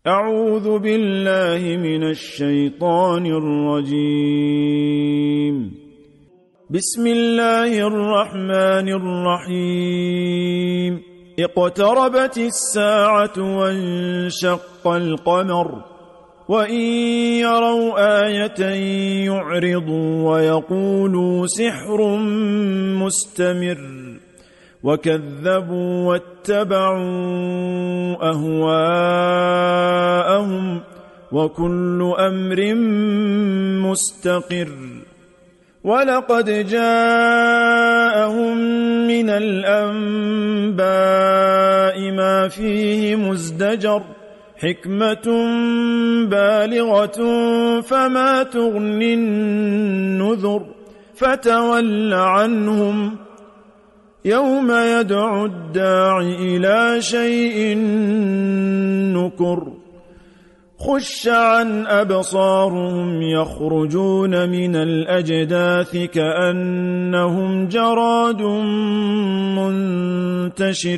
أعوذ بالله من الشيطان الرجيم. بسم الله الرحمن الرحيم. اقتربت الساعة وانشق القمر وإن يروا آية يعرضوا ويقولوا سحر مستمر وكذبوا واتبعوا أهواءهم وكل أمر مستقر. ولقد جاءهم من الأنباء ما فيه مزدجر حكمة بالغة فما تغني النذر فتول عنهم يوم يدعو الداع إلى شيء نكر. خش عن أبصارهم يخرجون من الأجداث كأنهم جراد منتشر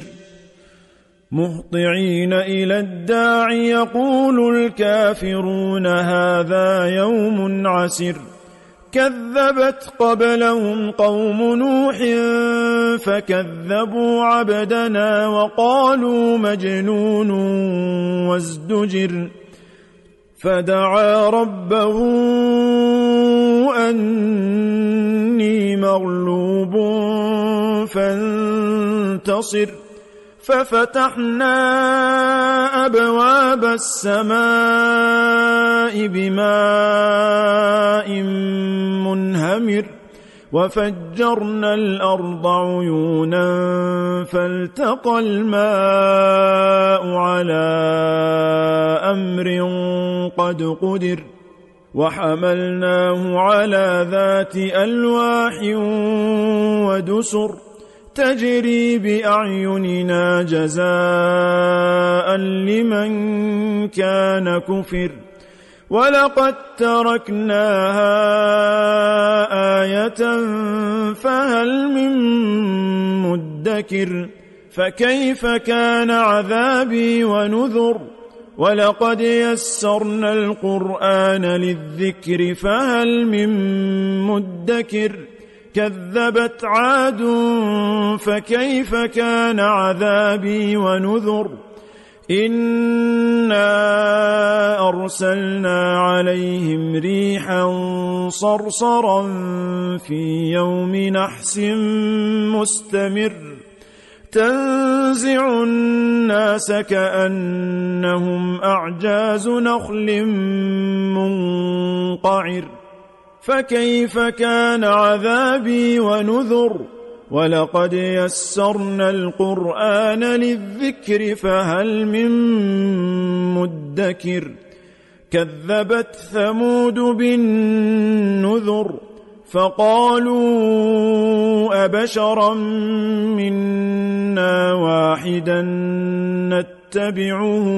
مهطعين إلى الداع يقول الكافرون هذا يوم عسر. كذبت قبلهم قوم نوح فكذبوا عبدنا وقالوا مجنون وازدجر. فدعا ربه أني مغلوب فانتصر. ففتحنا أبواب السماء بماء منهمر وفجرنا الأرض عيونا فالتقى الماء على أمر قد قدر. وحملناه على ذات ألواح ودسر تجري بأعيننا جزاء لمن كان كفر. ولقد تركناها آية فهل من مدكر. فكيف كان عذابي ونذر. ولقد يسرنا القرآن للذكر فهل من مدكر. كذبت عاد فكيف كان عذابي ونذر. إنا أرسلنا عليهم ريحا صرصرا في يوم نحس مستمر تنزع الناس كأنهم أعجاز نخل منقعر. فكيف كان عذابي ونذر. ولقد يسرنا القرآن للذكر فهل من مدكر. كذبت ثمود بالنذر فقالوا أبشرا منا واحدا نتبعه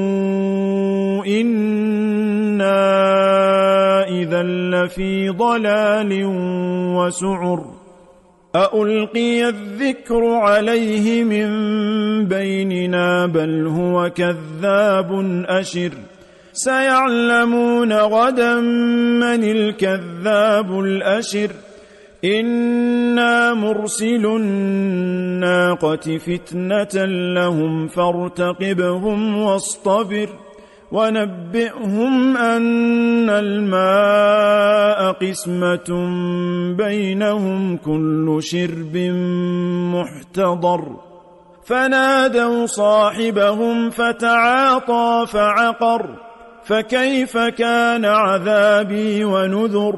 إنا إذا لفي ضلال وسعر. أألقي الذكر عليه من بيننا بل هو كذاب أشر. سيعلمون غدا من الكذاب الأشر. إنا مرسل الناقة فتنة لهم فارتقبهم واصطبر. ونبئهم أن الماء قسمة بينهم كل شرب محتضر. فنادوا صاحبهم فتعاطى فعقر. فكيف كان عذابي ونذر.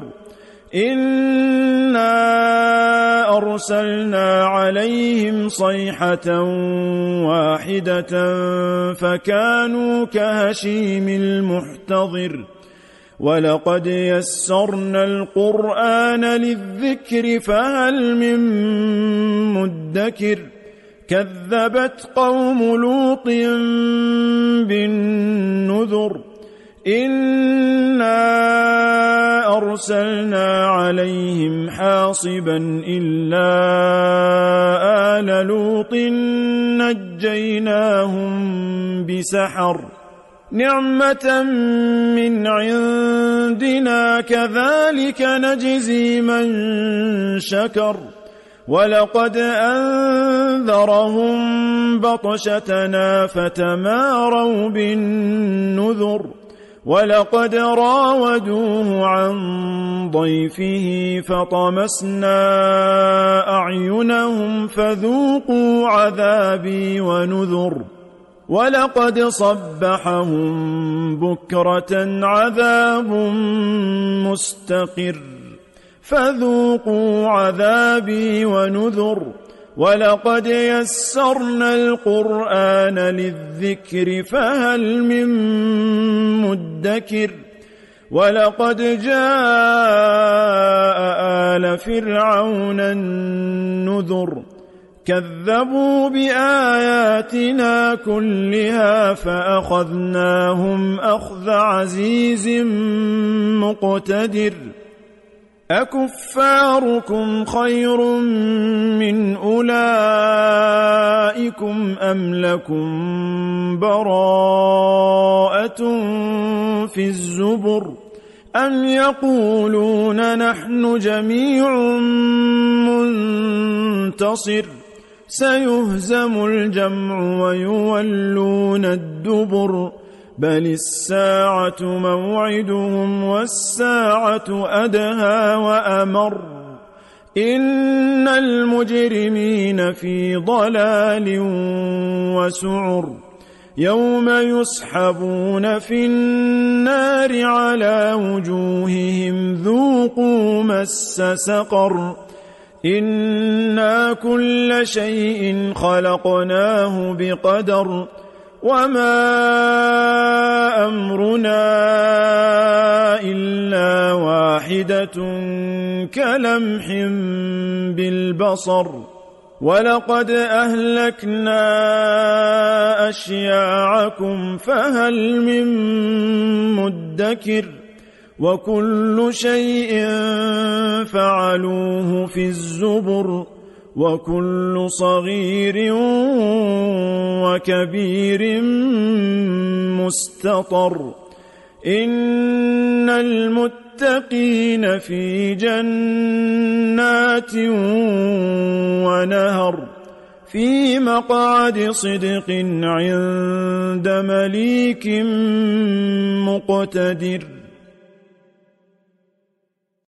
إنا أرسلنا عليهم صيحة واحدة فكانوا كهشيم المحتضر. ولقد يسرنا القرآن للذكر فهل من مدكر. كذبت قوم لوط بالنذر. إنا أرسلنا عليهم حاصبا إلا آل لوط نجيناهم بسحر نعمة من عندنا كذلك نجزي من شكر ولقد أنذرهم بطشتنا فتماروا بالنذر ولقد راودوه عن ضيفه فطمسنا أعينهم فذوقوا عذابي ونذر ولقد صبحهم بكرة عذاب مستقر فذوقوا عذابي ونذر ولقد يسرنا القرآن للذكر فهل من مدكر ولقد جاء آل فرعون النذر كذبوا بآياتنا كلها فأخذناهم أخذ عزيز مقتدر أكفاركم خير من أولئكم أم لكم براءة في الزبر أم يقولون نحن جميع منتصر سيهزم الجمع ويولون الدبر بل الساعة موعدهم والساعة أدهى وأمر إن المجرمين في ضلال وسعر يوم يسحبون في النار على وجوههم ذوقوا مس سقر إنا كل شيء خلقناه بقدر وما أمرنا إلا واحدة كلمح بالبصر ولقد أهلكنا أشياعكم فهل من مدكر وكل شيء فعلوه في الزبر وكل صغير وكبير مستطر إن المتقين في جنات ونهر في مقعد صدق عند مليك مقتدر